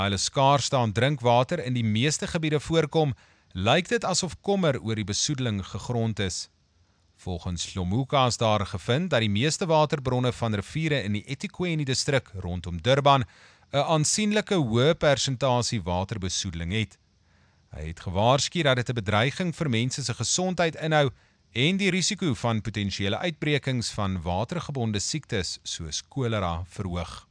Hulle skaarste aan drinkwater in die meeste gebiede voorkom, lyk dit asof kommer oor die besoedeling gegrond is. Volgens Lomuka is daar gevind dat die meeste waterbronne van riviere in die eThekwini distrik rondom Durban 'n aansienlike hoë persentasie waterbesoedeling het. Hy het gewaarsku dat dit 'n bedreiging vir mense se gesondheid inhou en die risiko van potensiële uitbrekings van watergebonde siektes soos kolera verhoog.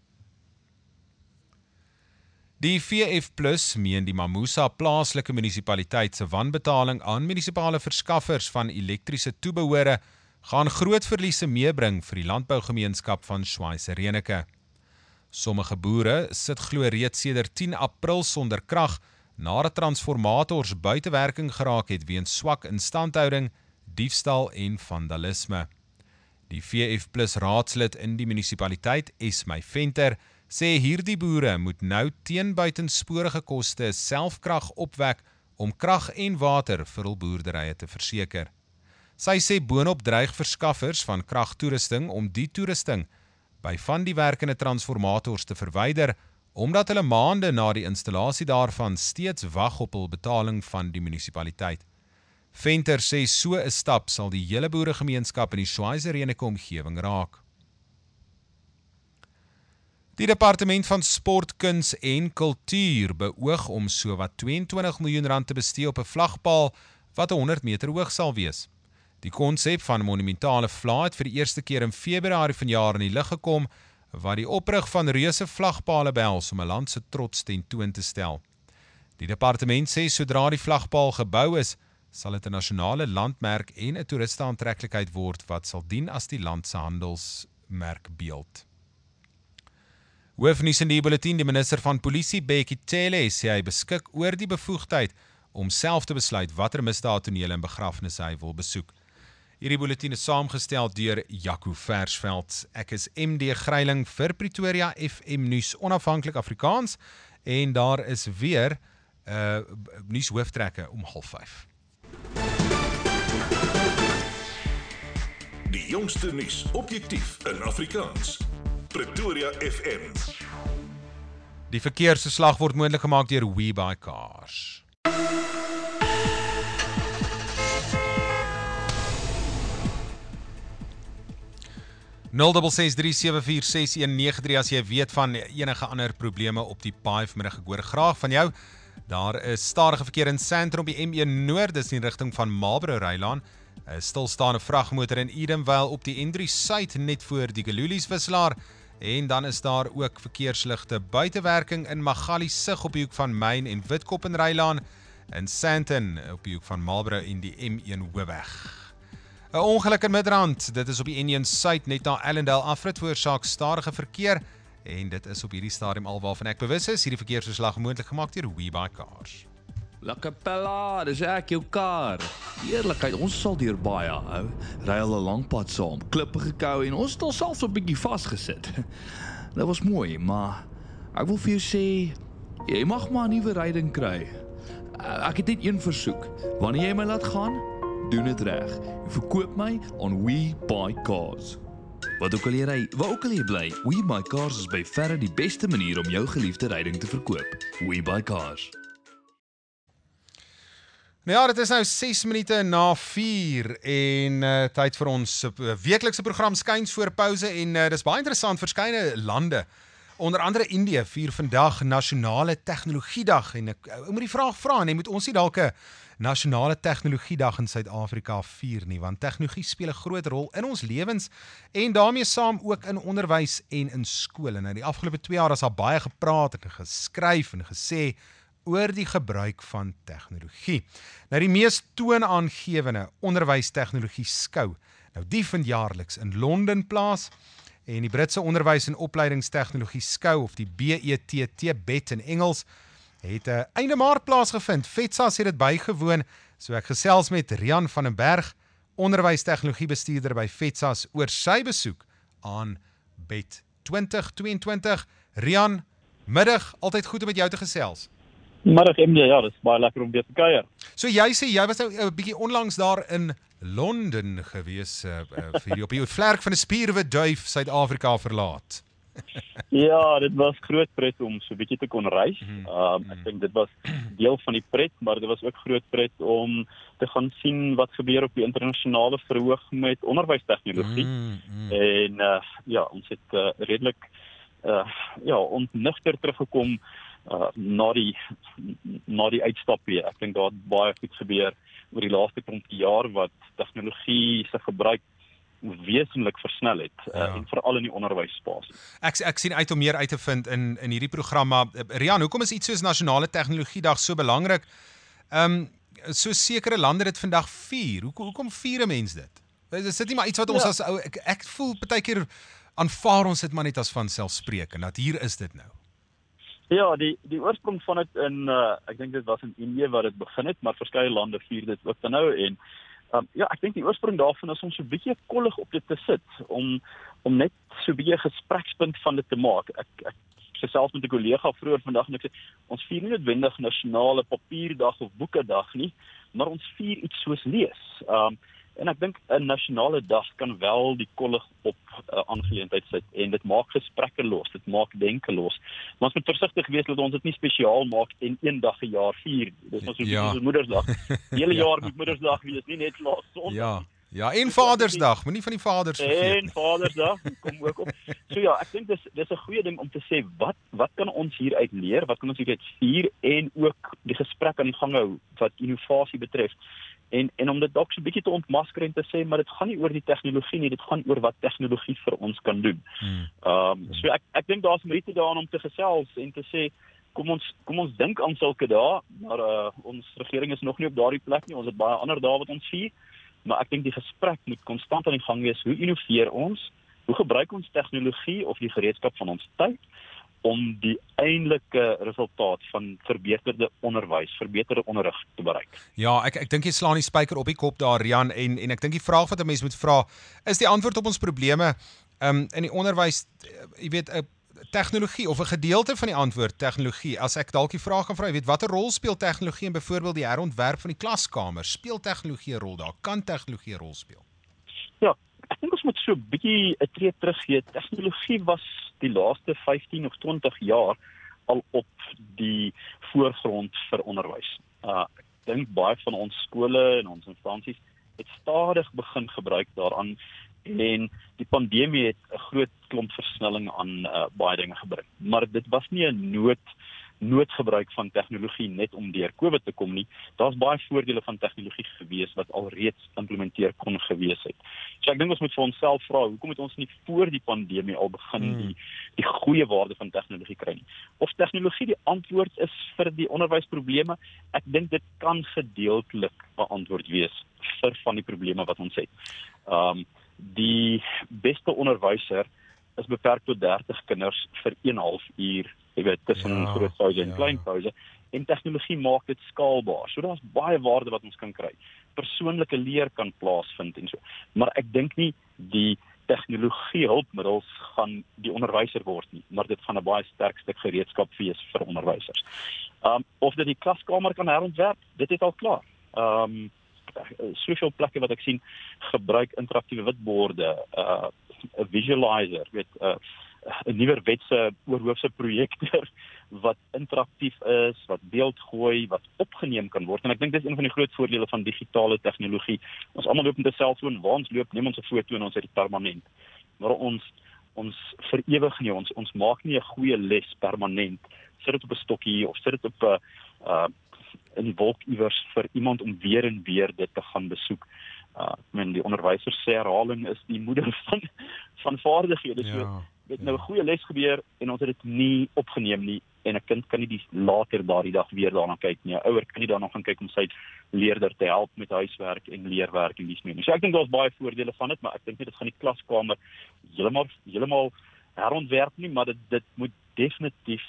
Die VF+ meen die Mamusa plaaslike munisipaliteit se wanbetaling aan munisipale verskaffers van elektriese toebehore gaan groot verliese meebring vir die landbougemeenskap van Schweizer-Reneke. Sommige boere sit glo reeds sedert 10 April sonder krag nadat transformators buite werking geraak het weens swak instandhouding, diefstal en vandalisme. Die VF+ raadslid in die munisipaliteit, Esmay Venter, sê hierdie boere moet nou teen buitensporige koste selfkrag opwek om krag en water vir hul boerderye te verseker. Sy sê boonop dreig verskaffers van kragtoerusting om die toerusting by van die werkende transformators te verwyder, omdat hulle maande na die installasie daarvan steeds wag op hul betaling van die munisipaliteit. Venter sê so 'n stap sal die hele boeregemeenskap in die Schweizer-Reneke omgewing raak. Die Departement van Sport, Kuns en Kultuur beoog om sowat R22 miljoen te bestee op 'n vlagpaal wat 100 meter hoog sal wees. Die konsep van monumentale vlae het vir die eerste keer in Februarie vanjaar in die lig gekom, wat die oprig van reuse vlagpale behels om 'n land se trots tentoon te stel. Die departement sê sodra die vlagpaal gebou is, sal dit 'n nasionale landmerk en 'n toeristeaantreklikheid word wat sal dien as die land se handelsmerkbeeld. Hoofnuus in die bulletin, die minister van polisie, Bheki Cele, sê hy beskik oor die bevoegdheid om self te besluit watter misdaadtonele en begrafnisse hy wil besoek. Hierdie bulletin is saamgestel deur Jaco Versveld. Ek is MD Greiling vir Pretoria FM Nuus onafhanklik Afrikaans en daar is weer nuushooftrekke om 4:30. Die jongste nuus objektief in Afrikaans. Pretoria FM. Die verkeersverslag word moontlik gemaak deur WeBuyCars. Nul 663746193 as jy weet van enige ander probleme op die paai vanmiddag. Ek hoor graag van jou. Daar is stadige verkeer in sentrum op die M1 Noord, dis in rigting van Marlborough Rylaan. 'n Stilstaande vragmotor in Edenvale op die N3 Suid net voor die Galulies wisselaar. En dan is daar ook verkeersligte buitewerking in Magaliesig op die hoek van Main en Witkop in Rylaan, in Sandton op die hoek van Marlborough en die M1 Hoofweg. 'n Ongeluk in Midrand, dit is op die N1 Suid net na Allendale afrit veroorsaak stadige verkeer en dit is op hierdie stadium alwaarvan ek bewus is. Hierdie verkeersverslag moontlik gemaak deur WeBuyCars. Lakapella, dis ek jou kar. Eerlikheid, ons sal deur baie hou. Ry al 'n lang pad saam, klippe gekou en ons het al selfs 'n bietjie vasgesit. Dit was mooi, maar ek wil vir jou sê, jy mag maar 'n nuwe ryding kry. Ek het net een versoek. Wanneer jy my laat gaan, doen dit reg. Verkoop my aan WeBuyCars. Wat ook al jy ry, waar ook al jy bly, WeBuyCars is by verre die beste manier om jou geliefde ryding te verkoop. WeBuyCars. Nou ja, dit is nou 6 minute na 4 en tyd vir ons weeklikse program Skuins voor pouse en dis baie interessant, verskeie lande, onder andere Indië, vier vandag nasionale tegnologiedag en ek moet die vraag vra, en moet ons nie dalk 'n nasionale tegnologiedag in Suid-Afrika vier nie, want tegnologie speel 'n groot rol in ons lewens en daarmee saam ook in onderwys en in skole. Nou die afgelope 2 jaar is daar baie gepraat en geskryf en gesê oor die gebruik van tegnologie. Nou die mees toonaangewende onderwystegnologie skou, nou die vind jaarliks in Londen plaas en die Britse onderwys en opleidingstegnologie skou of die BETT in Engels het einde Maart plaasgevind. FETSAS het dit bygewoon, so ek gesels met Rian van den Berg, onderwystegnologiebestuurder by FETSAS oor sy besoek aan BET 2022. Rian, middag, altyd goed om met jou te gesels. Middag MJ, ja, dit is baie lekker om weer te kuier. So jy sê, jy was nou 'n bietjie onlangs daar in Londen gewees, vir op die vlerk van 'n spierwit duif Suid-Afrika verlaat. Ja, dit was groot pret om so 'n bietjie te kon reis. Ek dink dit was deel van die pret, maar dit was ook groot pret om te gaan sien wat gebeur op die internasionale verhoog met onderwystegnologie. En ja, ons het redelik ontnigter teruggekom na die uitstap weer. Ek dink daar het baie goed gebeur oor die laaste klomp jaar wat tegnologie se gebruik wesentlik versnel het en veral in die onderwysspasie. Ek sien uit om meer uit te vind in hierdie program, maar Rian, hoekom is iets soos Nasionale Tegnologiedag so belangrik? So sekere lande dit vandag vier. Hoekom vier 'n mens dit? Is dit nie maar iets wat ons as ou ek voel partykeer aanvaar ons dit maar net as van selfspreekend, dat hier is dit nou. Ja, die oorsprong van dit in ek dink dit was in Indië waar dit begin het, maar verskeie lande vier dit ook dan nou en ek dink die oorsprong daarvan is om so 'n bietjie kollig op dit te sit, om net so 'n bietjie 'n gesprekspunt van dit te maak. Ek gesels met 'n kollega vroeër vandag en ek sê, ons vier nie noodwendig nasionale papierdag of boekedag nie, maar ons vier iets soos lees. En ek dink 'n nasionale dag kan wel die kollig op aangeleentheid sit en dit maak gesprekke los, dit maak denke los. Maar ons moet versigtig wees dat ons dit nie spesiaal maak en een dag 'n jaar vier. Dis ons soos Moedersdag. Die hele jaar moet Moedersdag wees, nie net laas Sondag. Ja, en Vadersdag, moenie van die vaders vergeet. En Vadersdag kom ook op. So ja, ek dink dis 'n goeie ding om te sê wat kan ons hieruit leer? Wat kan ons hieruit vier en ook die gesprek aan die gang hou wat innovasie betref? En om dit dalk so 'n bietjie te ontmasker en te sê, maar dit gaan nie oor die tegnologie nie, dit gaan oor wat tegnologie vir ons kan doen. So ek dink daar's meriete daarin om te gesels en te sê, kom ons dink aan sulke dae, maar ons regering is nog nie op daardie plek nie, ons het baie ander dae wat ons vier, maar ek dink die gesprek moet konstant aan die gang wees, hoe innoveer ons, hoe gebruik ons tegnologie of die gereedskap van ons tyd, om die eintlike resultaat van verbeterde onderwys, verbeterde onderrig te bereik. Ja, ek dink jy slaan die spyker op die kop daar, Rian, en ek dink die vraag wat 'n mens moet vra, is die antwoord op ons probleme in die onderwys, jy weet, 'n tegnologie of 'n gedeelte van die antwoord tegnologie. As ek dalk die vraag kan vra, jy weet, watter rol speel tegnologie in byvoorbeeld die herontwerp van die klaskamer? Speel tegnologie 'n rol daar? Kan tegnologie 'n rol speel? Ja, ek dink ons moet so 'n bietjie 'n tree teruggee. Tegnologie was die laaste 15 of 20 jaar al op die voorgrond vir onderwys. Ek dink baie van ons skole en ons instansies het stadig begin gebruik daaraan en die pandemie het 'n groot klomp versnelling aan baie dinge gebring. Maar dit was nie 'n noodgebruik van tegnologie net om deur COVID te kom nie. Daar's baie voordele van tegnologie gewees wat alreeds implementeer kon gewees het. So ek dink ons moet vir onsself vra, hoekom het ons nie voor die pandemie al begin die goeie waarde van tegnologie kry nie? Of tegnologie die antwoord is vir die onderwysprobleme? Ek dink dit kan gedeeltelik 'n antwoord wees vir van die probleme wat ons het. Die beste onderwyser is beperk tot 30 kinders vir 1,5 uur, jy weet, tussen groot pouse en klein pouse, en tegnologie maak dit skaalbaar. So daar's baie waarde wat ons kan kry. Persoonlike leer kan plaasvind en so. Maar ek dink nie die tegnologie hulpmiddels gaan die onderwyser word nie, maar dit gaan 'n baie sterk stuk gereedskap wees vir onderwysers. Of dit die klaskamer kan herontwerp, dit is al klaar. Soveel plekke wat ek sien gebruik interaktiewe witborde, 'n visualizer, weet 'n nuwerwetse oorhoofse projektor wat interaktief is, wat beeld gooi, wat opgeneem kan word. En ek dink dis een van die groot voordele van digitale tegnologie. Ons almal loop met 'n selfoon, waar ons loop, neem ons 'n foto en ons het dit permanent. Maar ons verewig nie, ons maak nie 'n goeie les permanent. Sit dit op 'n stokkie of sit dit op 'n in die wolk iewers vir iemand om weer en weer dit te gaan besoek. Die onderwyser sê herhaling is die moeder van vaardighede. So het nou 'n goeie les gebeur en ons het dit nie opgeneem nie en 'n kind kan nie later daardie dag weer daarna kyk nie. 'n Ouer kan nie daarna gaan kyk om sy leerder te help met huiswerk en leerwerk en dies meer. So ek dink daar's baie voordele van dit, maar ek dink nie dit gaan die klaskamer heeltemal herontwerp nie, maar dit moet definitief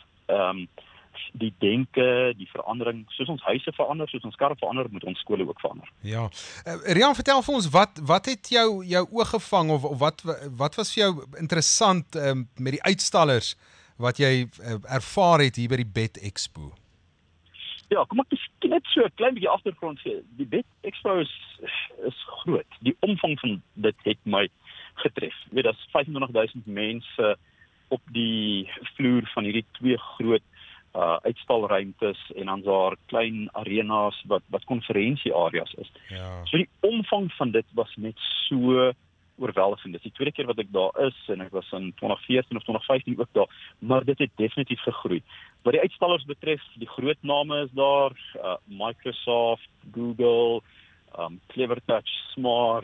die denke, die verandering, soos ons huise verander, soos ons karre verander, moet ons skole ook verander. Ja. Rian, vertel vir ons, wat het jou oog gevang, of wat was vir jou interessant met die uitstallers wat jy ervaar het hier by die BET Expo? Ja, kom ek net so 'n klein bietjie agtergrond gee. Die BET Expo is groot. Die omvang van dit het my getref. Jy weet, daar's 25,000 mense op die vloer van hierdie 2 groot uitstalruimtes en dan daar klein arenas wat konferensieareas is. Ja. So die omvang van dit was net so oorweldigend. Dit is die tweede keer wat ek daar is en ek was in 2014 of 2015 ook daar, maar dit het definitief gegroei. Wat die uitstallers betref, die groot name is daar, Microsoft, Google, Clevertouch, Smart,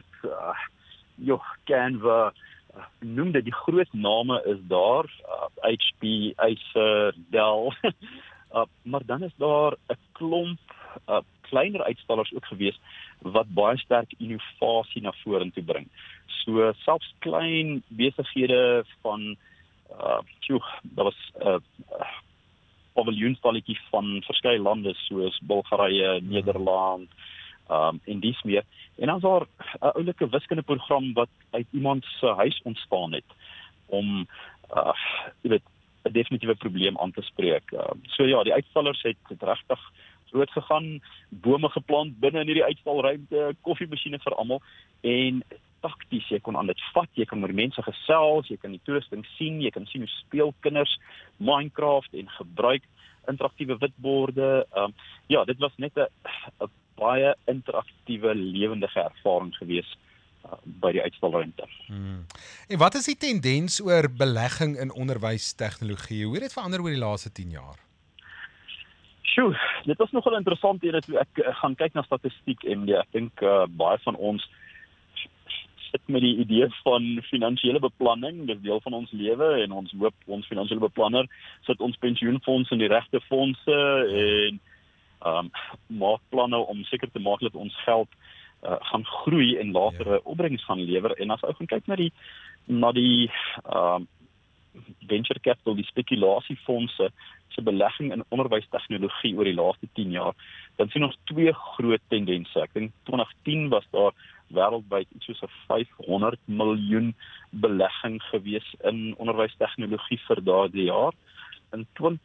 Canva, noem dit, die groot name is daar, HP, Acer, Dell, maar dan is daar 'n klomp kleiner uitstallers ook gewees wat baie sterk innovasie na vorentoe bring. So selfs klein besighede van daar was 'n paviljoenstalletjie van verskeie lande soos Bulgarië, Nederland, en dies meer. En dan is daar 'n oulike wiskundeprogram wat uit iemand se huis ontstaan het om 'n definitiewe probleem aan te spreek. So ja, die uitstallers het regtig groot gegaan, bome geplant binne in hierdie uitstalruimte, koffiemasjiene vir almal en takties, jy kon aan dit vat, jy kan met mense gesels, jy kan die toerusting sien, jy kan sien hoe speel kinders Minecraft en gebruik interaktiewe witborde. Ja, dit was net 'n baie interaktiewe, lewendige ervaring gewees by die uitstalruimte. En wat is die tendens oor belegging in onderwystegnologie? Hoe het dit verander oor die laaste 10 jaar? Sjoe, dit was nogal interessant hier dat ek gaan kyk na statistiek en ek dink baie van ons sit met die idee van finansiële beplanning, dis deel van ons lewe en ons hoop ons finansiële beplanner sit ons pensioenfonds in die regte fondse en maak planne om seker te maak dat ons geld gaan groei en latere opbrengs gaan lewer. En as ou gaan kyk na die venture capital, die spekulasiefondse se belegging in onderwystegnologie oor die laaste 10 jaar, dan sien ons 2 groot tendense. Ek dink 2010 was daar wêreldwyd iets soos 'n 500 miljoen belegging gewees in onderwystegnologie vir daardie jaar. In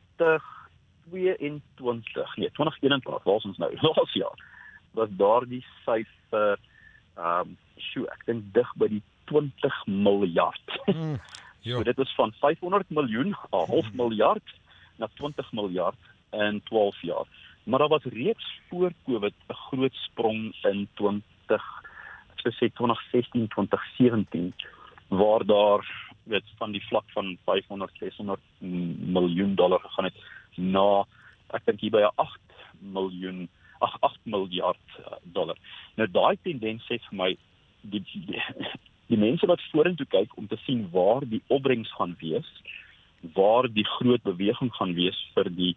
2021, waar is ons nou? Laas jaar was daardie syfer ek dink dig by die 20 miljard. So dit is van 500 miljoen, 'n half miljard na 20 miljard in 12 jaar. Maar daar was reeds voor Covid 'n groot sprong in 2016, 2017 waar daar van die vlak van 500, 600 miljoen dollar gegaan het na ek dink hier by 8 miljard dollar. Nou daai tendens sê vir my die mense wat vorentoe kyk om te sien waar die opbrengs gaan wees, waar die groot beweging gaan wees vir die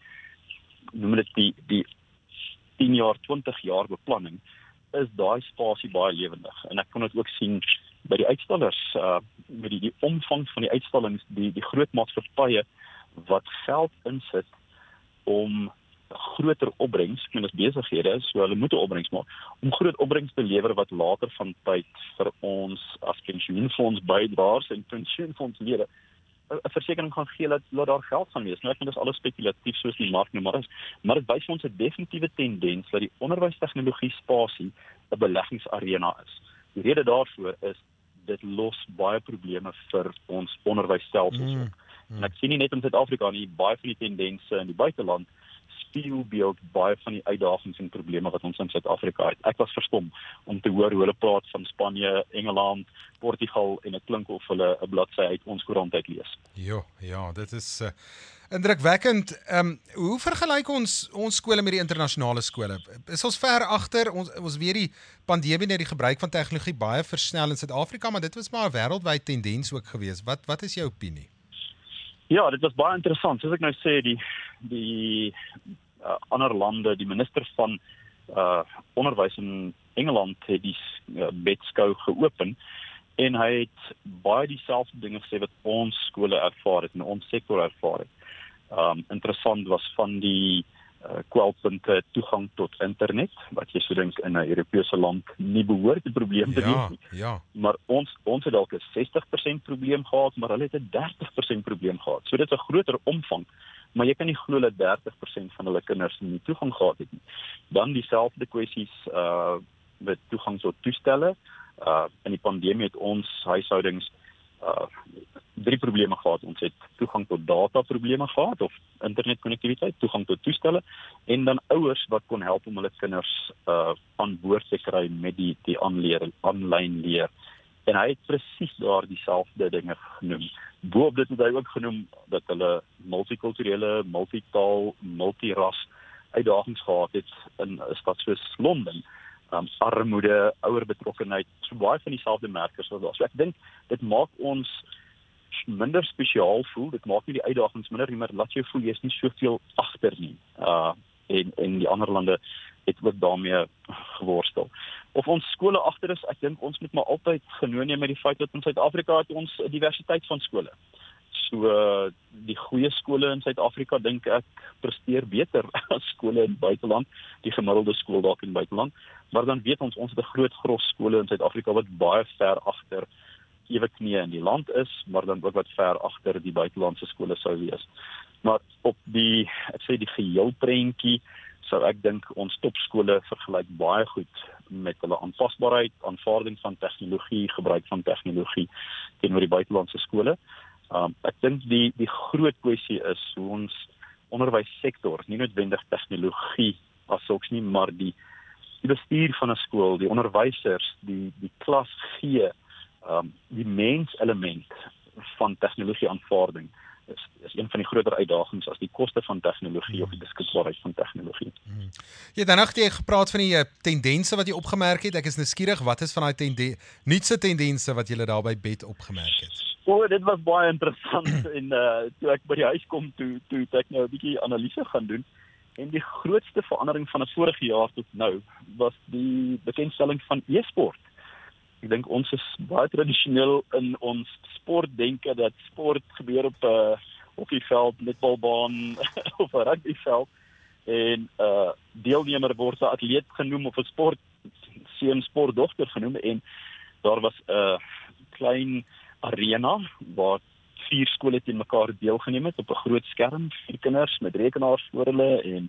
10 jaar, 20 jaar beplanning, is daai spasie baie lewendig. En ek kon dit ook sien by die uitstallers, met die omvang van die uitstallings, die groot maatskappye wat geld insit om groter opbrengs, en dis besighede, so hulle moet 'n opbrengs maak, om groot opbrengs te lewer wat later van tyd vir ons as pensioenfonds bydraers en pensioenfondslede 'n versekering gaan gee dat daar geld gaan wees. Nou ek vind dis alles spekulatief soos die mark nou maar is, maar dit wys ons 'n definitiewe tendens dat die onderwystegnologie spasie 'n beleggingsarena is. Die rede daarvoor is dit los baie probleme vir ons onderwysstelsels op. En ek sien nie net in Suid-Afrika nie, baie van die tendense in die buiteland spieelbeeld baie van die uitdagings en probleme wat ons in Suid-Afrika het. Ek was verstom om te hoor hoe hulle praat van Spanje, Engeland, Portugal en dit klink of hulle 'n bladsy uit ons koerant uit lees. Ja, dit is indrukwekkend. Hoe vergelyk ons skole met die internasionale skole? Is ons ver agter? Ons weet die pandemie het die gebruik van tegnologie baie versnel in Suid-Afrika, maar dit was maar 'n wêreldwyd tendens ook gewees. Wat is jou opinie? Ja, dit was baie interessant. Soos ek nou sê, die ander lande, die minister van onderwys in Engeland het die bedskou geopen en hy het baie dieselfde dinge gesê wat ons skole ervaar het en ons sektor ervaar het. Interessant was van die kwelpunte toegang tot internet, wat jy so dink in 'n Europese land nie behoort 'n probleem te wees nie. Ja. Maar ons het dalk 'n 60% probleem gehad, maar hulle het 'n 30% probleem gehad. So dit is 'n groter omvang, maar jy kan nie glo dat 30% van hulle kinders nie toegang gehad het nie. Dan dieselfde kwessies met toegang tot toestelle. In die pandemie het ons huishoudings drie probleme gehad. Ons het toegang tot data probleme gehad, of internetkonnektiwiteit, toegang tot toestelle, en dan ouers wat kon help om hulle kinders aan boord te kry met die aanlyn leer. En hy het presies daar dieselfde dinge genoem. Boop dit het hy ook genoem dat hulle multikulturele, multitaal, multiras uitdagings gehad het in 'n stad soos Londen. Armoede, ouer betrokkenheid, so baie van dieselfde merkers wat daar. So ek dink dit maak ons minder spesiaal voel, dit maak nie die uitdagings minder nie, maar laat jou voel jy is nie soveel agter nie. En die ander lande het ook daarmee geworstel. Of ons skole agter is, ek dink ons moet maar altyd genooi neem met die feit dat in Suid-Afrika het ons 'n diversiteit van skole. So die goeie skole in Suid-Afrika dink ek presteer beter as skole in buiteland, die gemiddelde skool dalk in buiteland, maar dan weet ons het 'n groot gros skole in Suid-Afrika wat baie ver agter ewe knie in die land is, maar dan ook wat ver agter die buitelandse skole sou wees. Maar op die geheelprentjie sou ek dink ons topskole vergelyk baie goed met hulle aanpasbaarheid, aanvaarding van tegnologie, gebruik van tegnologie teenoor die buitelandse skole. Ek dink die groot kwessie is hoe ons onderwyssektor, nie noodwendig tegnologie as sulks nie, maar die bestuur van 'n skool, die onderwysers, die klas gee, die menselement van tegnologie aanvaarding is een van die groter uitdagings as die koste van tegnologie of die beskikbaarheid van tegnologie. Jy het dan nog gepraat van die tendense wat jy opgemerk het. Ek is nuuskierig, wat is van daai nuutste tendense wat jy daar by BET opgemerk het? Dit was baie interessant en toe ek by die huis kom, toe ek nou 'n bietjie analise gaan doen. En die grootste verandering van 'n vorige jaar tot nou was die bekendstelling van e-sport. Ek dink ons is baie tradisioneel in ons sportdenke dat sport gebeur op 'n hokkieveld, netbalbaan of 'n rugbyveld en deelnemer word 'n atleet genoem of 'n sportseun, sportdogter genoem en daar was 'n klein arena waar 4 skole teen mekaar deelgeneem het op 'n groot skerm, 4 kinders met rekenaars voor hulle en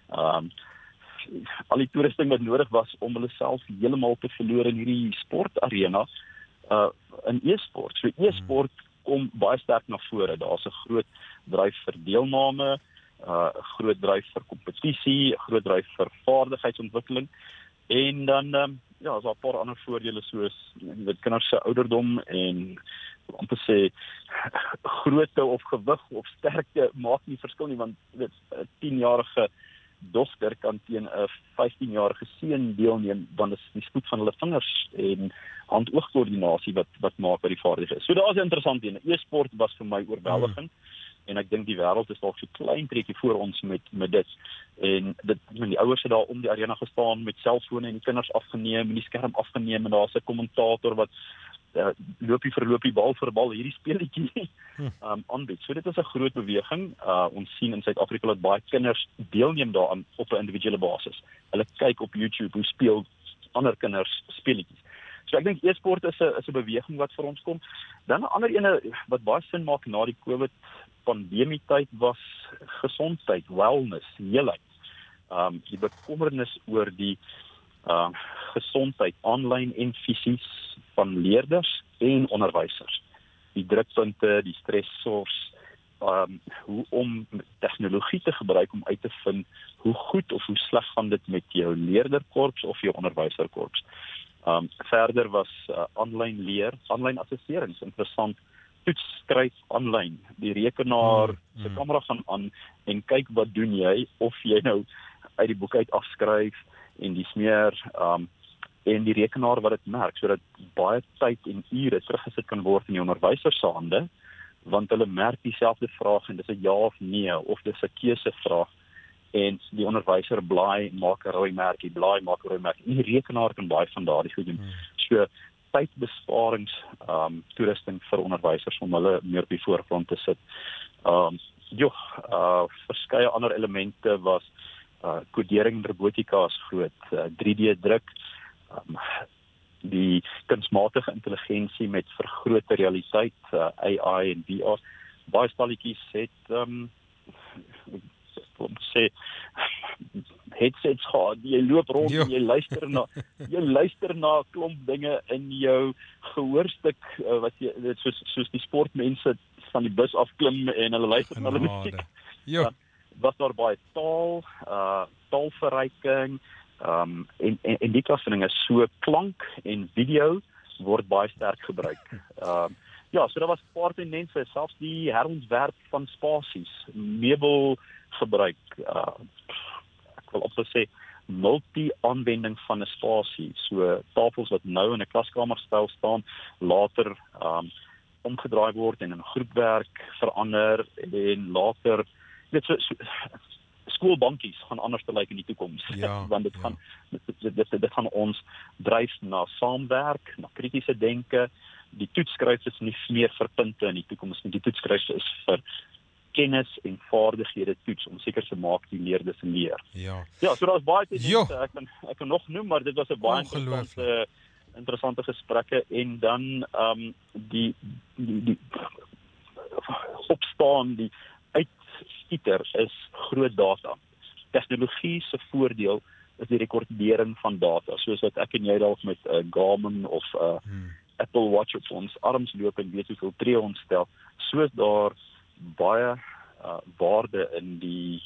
al die toerusting wat nodig was om hulle self heeltemal te verloor in hierdie sportarena in e-sport. So e-sport kom baie sterk na vore. Daar's 'n groot dryf vir deelname, 'n groot dryf vir kompetisie, 'n groot dryf vir vaardigheidsontwikkeling en dan is daar 'n paar ander voordele soos met kinders se ouderdom en om te sê grootte of gewig of sterkte maak nie verskil nie, want 'n 10-jarige dogter kan teen 'n 15-jarige seun deelneem, want dit is die spoed van hulle vingers en hand-oogkoördinasie wat maak by die vaardigheid is. So daar is 'n interessante een. E-sport was vir my oorweldigend en ek dink die wêreld is dalk so klein treetjie voor ons met dit. En die ouers het daar om die arena gestaan met selfone en die kinders afgeneem en die skerm afgeneem en daar's 'n kommentator wat loopie vir loopie, bal vir bal hierdie speletjie aanbied. So dit is 'n groot beweging. Ons sien in Suid-Afrika dat baie kinders deelneem daaraan op 'n individuele basis. Hulle kyk op YouTube hoe speel ander kinders speletjies. So ek dink e-sport is 'n beweging wat vir ons kom. Dan 'n ander ene wat baie sin maak na die COVID pandemie tyd was gesondheid, wellness, heelheid. Die bekommernis oor die gesondheid aanlyn en fisies van leerders en onderwysers. Die drukpunte, die stressors, hoe om tegnologie te gebruik om uit te vind hoe goed of hoe sleg gaan dit met jou leerderkorps of jou onderwyserkorps. Verder was aanlyn leer, aanlyn assesserings interessant. Toets skryf aanlyn, die rekenaar se kamera gaan aan en kyk wat doen jy, of jy nou uit die boek uit afskryf en dis meer en die rekenaar wat dit merk, sodat baie tyd en ure teruggesit kan word in die onderwyser se hande, want hulle merk dieselfde vraag en dis 'n ja of nee, of dis 'n keusevraag en die onderwyser blaai, maak 'n rooi merkie, blaai, maak 'n rooi merkie. Die rekenaar kan baie van daardie goed doen. So tydbesparings toerusting vir onderwysers om hulle meer op die voorgrond te sit. Verskeie ander elemente was kodering en robotika is groot, 3D druk, die kunsmatige intelligensie met vergrote realiteit, AI en VR. Baie stalletjies het headsets gehad, jy loop rond Jo. en jy luister na 'n klomp dinge in jou gehoorstuk, wat jy, soos die sportmense van die bus afklim en hulle luister na hulle musiek. Jo. Dan was daar baie taalverryking, en die klas van dinge, so klank en video word baie sterk gebruik. Ja, so daar was 'n paar tendense, selfs die herontwerp van spasies, meubelgebruik, ek wil opsou sê, multi-aanwending van 'n spasie, so tafels wat nou in 'n klaskamerstyl staan, later omgedraai word en in groepwerk verander, en later, so skoolbankies gaan anders te lyk in die toekoms, Ja, want dit gaan ons dryf na saamwerk, na kritiese denke. Die toetsskryf is nie meer vir punte in die toekoms nie, die toetsskryf is vir kennis en vaardighede toets, om seker te maak die leerders leer. Ja. Ja, so daar's baie Jo. tendense, ek kan nog noem, maar dit was 'n baie interessante gesprekke, en dan die opstaan, die uitskieter is groot data. Tegnologie se voordeel is die rekordering van data, soos wat ek en jy dalk met 'n Garmin of 'n Apple Watch op ons arms loop en weet hoeveel tree ons stel, soos daar baie waarde in die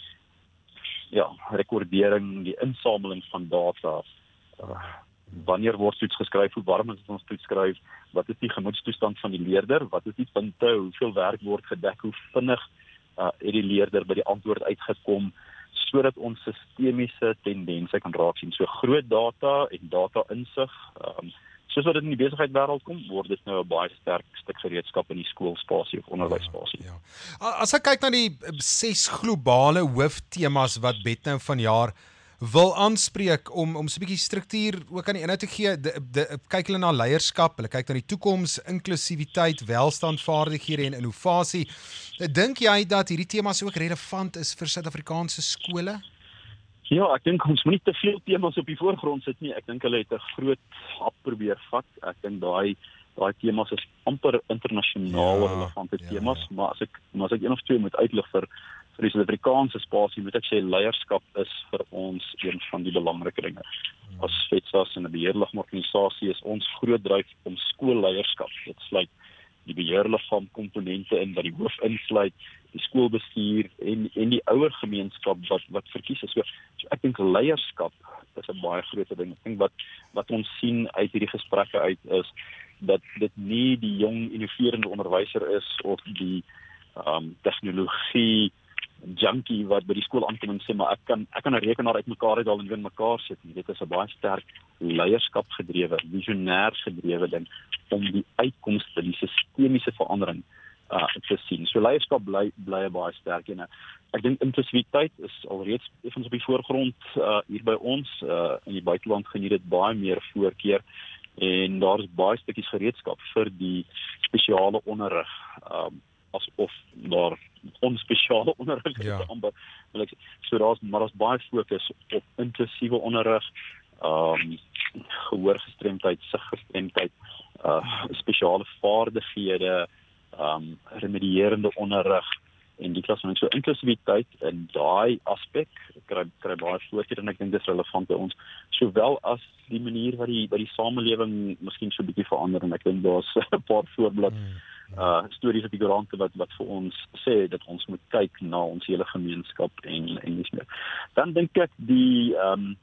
rekordering, die insameling van data. Wanneer word toets geskryf, hoe warm is ons toetsskryf, wat is die gemoedstoestand van die leerder, wat is die punte, hoeveel werk word gedek, hoe vinnig het die leerder by die antwoord uitgekom, sodat ons sistemiese tendense kan raak sien. So groot data en data insig, soos wat dit in die besigheidswêreld kom, word dit nou 'n baie sterk stuk gereedskap in die skoolspasie of onderwysspasie. Ja. As ek kyk na die 6 globale hooftemas wat Bet nou vanjaar wil aanspreek om so 'n bietjie struktuur ook aan die inhoud te gee, kyk hulle na leierskap, hulle kyk na die toekoms, inklusiwiteit, welstand, vaardighede en innovasie. Dink jy dat hierdie temas ook relevant is vir Suid-Afrikaanse skole? Ja, ek dink ons moet nie te veel temas op die voorgrond sit nie. Ek dink hulle het 'n groot hap probeer vat. Ek dink daai temas is amper internasionaal relevante temas, maar as ek een of twee moet uitlig vir die Suid-Afrikaanse spasie, moet ek sê leierskap is vir ons een van die belangrike dinge. As FETSAS en 'n beheerliggaamorganisasie is ons groot dryf om skoolleierskap. Dit sluit die beheerliggaam komponente in wat die hoof insluit, die skoolbestuur en die ouergemeenskap wat verkies is. So ek dink leierskap is 'n baie groot ding. Ek dink wat ons sien uit hierdie gesprekke uit is dat dit nie die jong innoverende onderwyser is of die tegnologie junkie wat by die skool aankom en sê, maar ek kan 'n rekenaar uitmekaar uithaal en weer in mekaar sit nie. Dit is 'n baie sterk leierskap gedrewe, visionêr gedrewe ding om die uitkomste, die sistemiese verandering te sien. So leierskap bly 'n baie sterk en ek dink inklusiwiteit is alreeds effens op die voorgrond hier by ons. In die buiteland geniet dit baie meer voorkeur en daar is baie stukkies gereedskap vir die spesiale onderrig, asof daar onspesiale onderrig is, so daar's baie fokus op inklusiewe onderrig, gehoorgestremdheid, siggestremdheid, spesiale vaardighede, remedierende onderrig en die klas van ding. So inklusiwiteit in daai aspek kry baie voorkeur en ek dink dit is relevant by ons, sowel as die manier wat die samelewing miskien so 'n bietjie verander, en ek dink daar's 'n paar voorbeeld stories op die koerante wat vir ons sê dat ons moet kyk na ons hele gemeenskap en nie meer. Dan dink ek die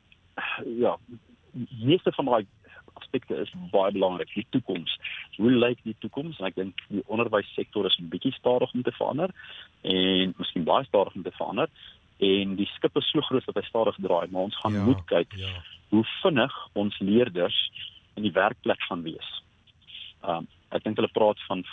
meeste van daai aspekte is baie belangrik. Die toekoms. Hoe lyk die toekoms? En ek dink die onderwyssektor is 'n bietjie stadig om te verander en miskien baie stadig om te verander. En die skip is so groot dat hy stadig draai, maar ons gaan moet kyk hoe vinnig ons leerders in die werkplek gaan wees. Ek dink hulle praat van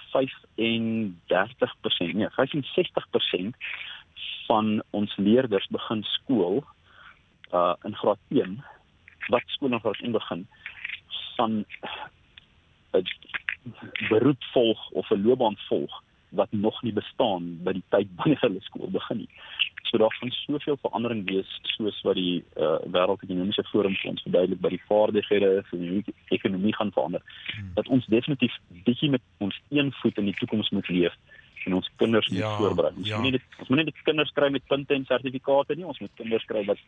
65% van ons leerders begin skool in graad 1, wat skool in graad 1 begin, van 'n beroep volg of 'n loopbaan volg wat nog nie bestaan by die tyd wanneer hulle skool begin nie. So daar gaan soveel verandering wees, soos wat die wêreldekonomiese forum vir ons verduidelik, by die vaardighede van die ekonomie gaan verander, dat ons definitief bietjie met ons een voet in die toekoms moet leef en ons kinders moet voorberei. Ons moet nie dit kinders kry met punte en sertifikate nie, ons moet kinders kry wat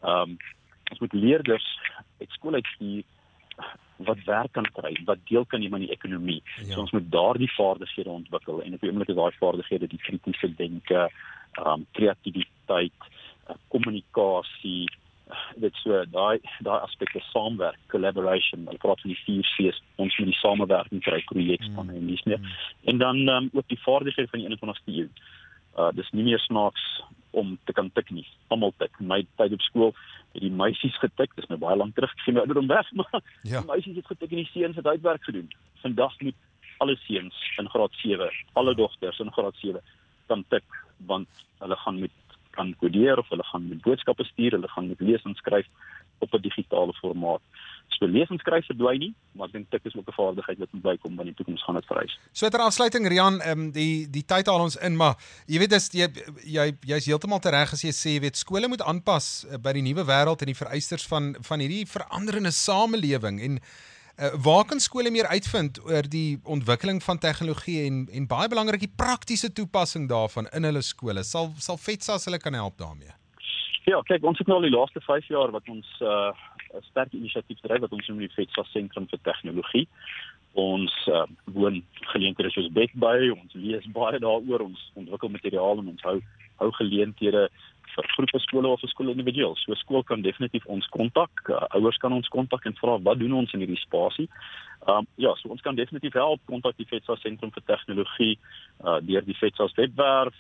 Ons moet leerders uit skool uitstuur wat werk kan kry, wat deel kan neem aan die ekonomie. Ja. So ons moet daardie vaardighede ontwikkel en op die oomblik is daai vaardighede die kritiese denke, kreatiwiteit, kommunikasie, dit so daai aspekte saamwerk, collaboration, hulle praat van die 4 C's, ons moet die samewerking kry, projekspanne en dis meer. En dan ook die vaardighede van die 21ste eeu. Dis nie meer snaaks om te kan tik nie. Almal tik. In my tyd op skool het die meisies getik, dis nou baie lank terug, ek sien my ouderdom weg, maar Ja. die meisies het getik en die seuns het uitwerk gedoen. Vandag moet alle seuns in graad 7, alle dogters in graad 7 kan tik, want hulle kan kodeer of hulle gaan met boodskappe stuur, hulle gaan met lees en skryf op 'n digitale formaat. So lees en skryf verdwyn nie, maar ek dink tik is ook 'n vaardigheid wat moet bykom, want in die toekoms gaan dit vereis. So ter afsluiting, Rian, die tyd haal ons in, maar jy weet jy's heeltemal tereg as jy sê, jy weet, skole moet aanpas by die nuwe wêreld en die vereistes van hierdie veranderende samelewing en waar kan skole meer uitvind oor die ontwikkeling van tegnologie en baie belangrik die praktiese toepassing daarvan in hulle skole? Sal FETSAS hulle kan help daarmee? Ja, kyk, ons het nou al die laaste 5 jaar wat ons 'n sterk inisiatief dryf wat ons noem die FETSAS Sentrum vir Tegnologie. Ons woon geleenthede soos BET by, ons lees baie daaroor, ons ontwikkel materiaal en ons hou geleenthede vir groepe skole of vir skole individueel. So 'n skool kan definitief ons kontak, ouers kan ons kontak en vra wat doen ons in hierdie spasie. Ja, so ons kan definitief help, kontak die FETSAS Sentrum vir Tegnologie deur die FETSAS webwerf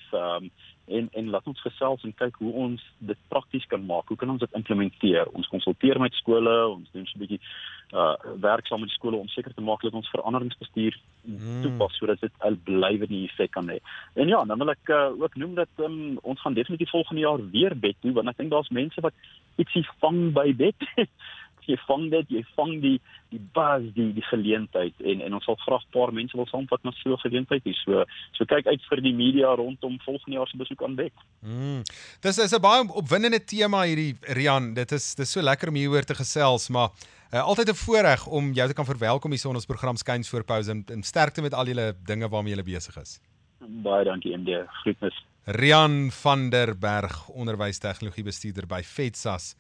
en laat ons gesels en kyk hoe ons dit prakties kan maak. Hoe kan ons dit implementeer? Ons konsulteer met skole, ons doen so 'n bietjie werk saam met die skole om seker te maak dat ons veranderingsbestuur toepas sodat dit 'n blywende effek kan hê. En ja, dan wil ek ook noem dat ons gaan definitief volgende jaar weer BET toe, want ek dink daar's mense wat ietsie vang by BET. Jy vang die buzz, die geleentheid en ons sal graag 'n paar mense wil saamvat na so 'n geleentheid hier. So kyk uit vir die media rondom volgende jaar se besoek aan BET. Dis 'n baie opwindende tema hierdie, Rian. Dit is so lekker om hieroor te gesels, maar altyd 'n voorreg om jou te kan verwelkom hier in ons program Skuins voor Pouse en sterkte met al julle dinge waarmee julle besig is. Baie dankie MD. Groetnis. Rian van der Berg, onderwystegnologiebestuurder by FETSAS.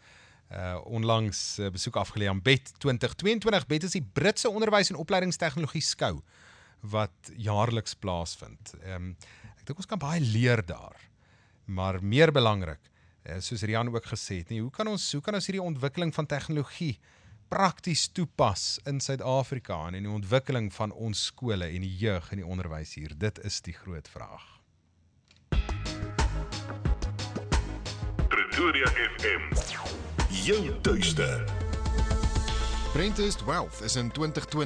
Onlangs besoek afgelê aan BET 2022. BET is die Britse onderwys- en opleidingstegnologie skou wat jaarliks plaasvind. Ek dink ons kan baie leer daar. Maar meer belangrik, soos Rian ook gesê het, hoe kan ons hierdie ontwikkeling van tegnologie prakties toepas in Suid-Afrika en in die ontwikkeling van ons skole en die jeug en die onderwys hier? Dit is die groot vraag. Pretoria FM, jou tuiste. Prentist Wealth is in 2020